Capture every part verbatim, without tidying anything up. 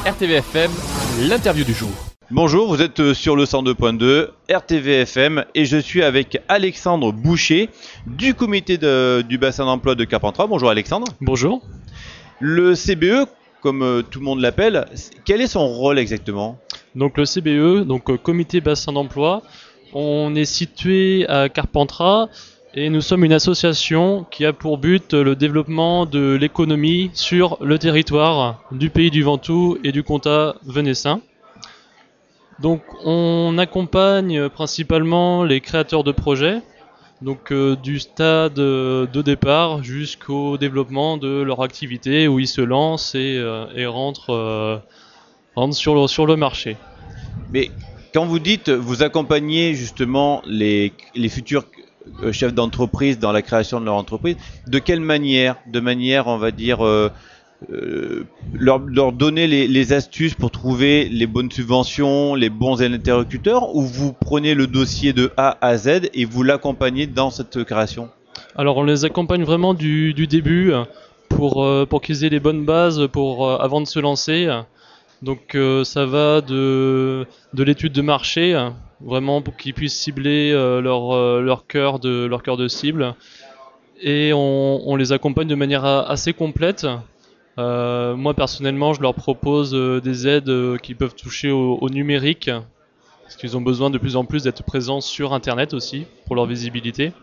R T V F M, l'interview du jour. Bonjour, vous êtes sur le cent deux point deux, R T V F M, et je suis avec Alexandre Boucher du comité de, du bassin d'emploi de Carpentras. Bonjour Alexandre. Bonjour. Le C B E, comme tout le monde l'appelle, quel est son rôle exactement ? Donc le C B E, donc euh, comité bassin d'emploi, on est situé à Carpentras et nous sommes une association qui a pour but le développement de l'économie sur le territoire du pays du Ventoux et du Comtat venessin. Donc on accompagne principalement les créateurs de projets, donc euh, du stade de départ jusqu'au développement de leur activité où ils se lancent et, euh, et rentrent, euh, rentrent sur, le, sur le marché. Mais quand vous dites vous accompagnez justement les, les futurs chefs d'entreprise dans la création de leur entreprise, de quelle manière ? De manière, on va dire, euh, euh, leur, leur donner les, les astuces pour trouver les bonnes subventions, les bons interlocuteurs, ou vous prenez le dossier de A à Z et vous l'accompagnez dans cette création ? Alors on les accompagne vraiment du, du début pour, euh, pour qu'ils aient les bonnes bases pour, euh, avant de se lancer. Donc euh, ça va de, de l'étude de marché, vraiment pour qu'ils puissent cibler euh, leur, euh, leur, cœur de, leur cœur de cible. Et on, on les accompagne de manière assez complète. Euh, moi personnellement, je leur propose euh, des aides euh, qui peuvent toucher au, au numérique, parce qu'ils ont besoin de plus en plus d'être présents sur Internet aussi, pour leur visibilité.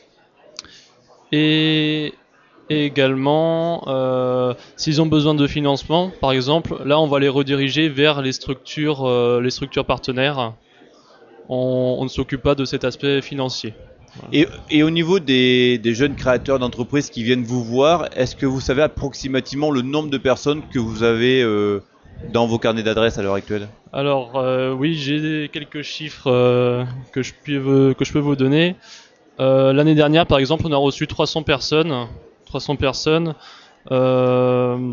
Et... Et également, euh, s'ils ont besoin de financement, par exemple, là on va les rediriger vers les structures, euh, les structures partenaires. On, on ne s'occupe pas de cet aspect financier. Voilà. Et, et au niveau des, des jeunes créateurs d'entreprises qui viennent vous voir, est-ce que vous savez approximativement le nombre de personnes que vous avez euh, dans vos carnets d'adresses à l'heure actuelle ? Alors euh, oui, j'ai quelques chiffres euh, que, je peux, que je peux vous donner. Euh, l'année dernière, par exemple, on a reçu trois cents personnes. trois cents personnes euh,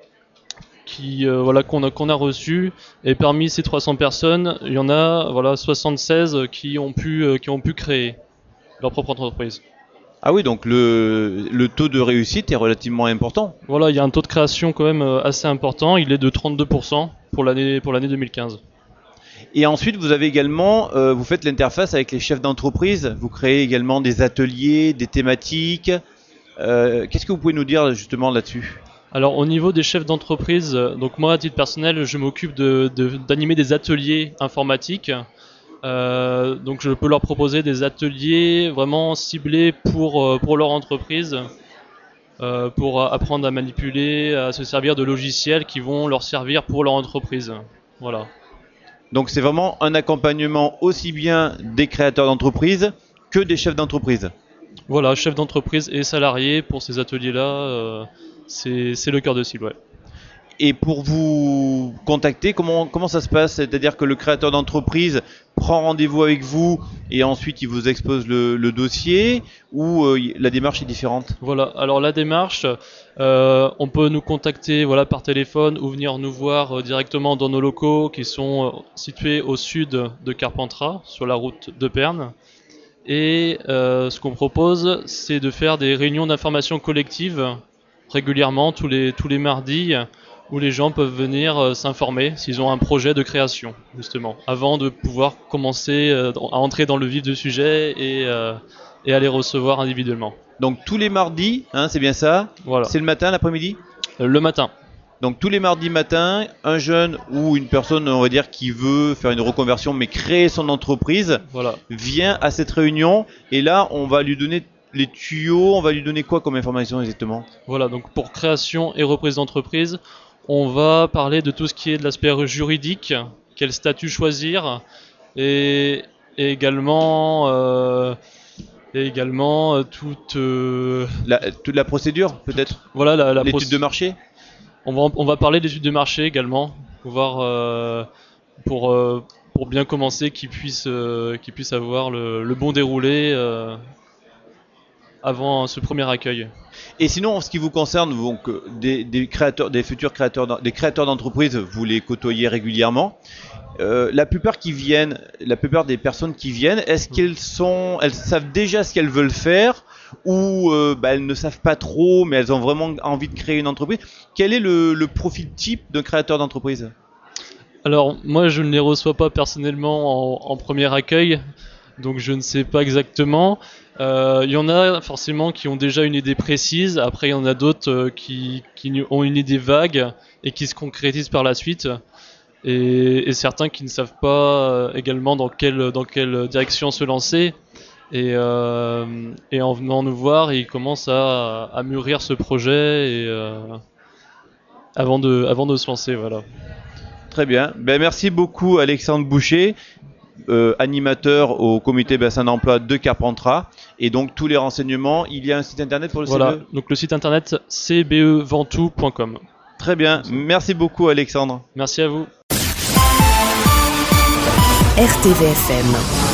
qui, euh, voilà, qu'on a, qu'on a reçues, et parmi ces trois cents personnes, il y en a voilà, soixante-seize qui ont pu, euh, qui ont pu créer leur propre entreprise. Ah oui, donc le, le taux de réussite est relativement important. Voilà, il y a un taux de création quand même assez important, il est de trente-deux pour cent pour l'année, pour l'année deux mille quinze. Et ensuite, vous avez également, euh, vous faites l'interface avec les chefs d'entreprise, vous créez également des ateliers, des thématiques. Euh, qu'est-ce que vous pouvez nous dire justement là-dessus ? Alors au niveau des chefs d'entreprise, donc moi à titre personnel, je m'occupe de, de, d'animer des ateliers informatiques. Euh, donc je peux leur proposer des ateliers vraiment ciblés pour, pour leur entreprise, euh, pour apprendre à manipuler, à se servir de logiciels qui vont leur servir pour leur entreprise. Voilà. Donc c'est vraiment un accompagnement aussi bien des créateurs d'entreprise que des chefs d'entreprise. Voilà, chef d'entreprise et salarié pour ces ateliers-là, euh, c'est, c'est le cœur de cible, ouais. Et pour vous contacter, comment, comment ça se passe ? C'est-à-dire que le créateur d'entreprise prend rendez-vous avec vous et ensuite il vous expose le, le dossier, ou euh, la démarche est différente ? Voilà, alors la démarche, euh, on peut nous contacter voilà, par téléphone ou venir nous voir euh, directement dans nos locaux qui sont euh, situés au sud de Carpentras, sur la route de Perne. Et euh, ce qu'on propose, c'est de faire des réunions d'information collective régulièrement, tous les, tous les mardis, où les gens peuvent venir euh, s'informer s'ils ont un projet de création, justement, avant de pouvoir commencer euh, à entrer dans le vif du sujet et, euh, et à les recevoir individuellement. Donc tous les mardis, hein, c'est bien ça ? Voilà. C'est le matin, l'après-midi ? Euh, le matin. Donc tous les mardis matin, un jeune ou une personne, on va dire, qui veut faire une reconversion mais créer son entreprise, voilà. vient à cette réunion, et là on va lui donner les tuyaux, on va lui donner quoi comme information exactement ? Voilà, donc pour création et reprise d'entreprise, on va parler de tout ce qui est de l'aspect juridique, quel statut choisir, et, et également, euh, et également euh, toute, euh, la, toute la procédure peut-être ? Voilà, la, la l'étude proc- de marché ? On va, on va parler d'études de marché également, pour, voir, euh, pour, euh, pour bien commencer, qu'ils puissent, euh, qu'ils puissent avoir le, le bon déroulé euh, avant ce premier accueil. Et sinon, en ce qui vous concerne, donc, des, des créateurs, des futurs créateurs, des créateurs d'entreprises, vous les côtoyez régulièrement. Euh, la plupart qui viennent, la plupart des personnes qui viennent, est-ce qu'elles sont, elles savent déjà ce qu'elles veulent faire, ou euh, bah, elles ne savent pas trop, mais elles ont vraiment envie de créer une entreprise? Quel est le, le profil type d'un créateur d'entreprise? Alors moi je ne les reçois pas personnellement en, en premier accueil, donc je ne sais pas exactement. Il euh, y en a forcément qui ont déjà une idée précise, après il y en a d'autres euh, qui, qui ont une idée vague et qui se concrétisent par la suite, et, et certains qui ne savent pas euh, également dans quelle, dans quelle direction se lancer. Et, euh, et en venant nous voir, ils commencent à, à mûrir ce projet et, euh, avant, de, avant de se lancer. Voilà. Très bien. Ben, merci beaucoup Alexandre Boucher, euh, animateur au comité bassin d'emploi de Carpentras. Et donc tous les renseignements, il y a un site internet pour le voilà. C B E. Donc le site internet c b e ventoux point com. Très bien. Merci beaucoup Alexandre. Merci à vous. R T V F M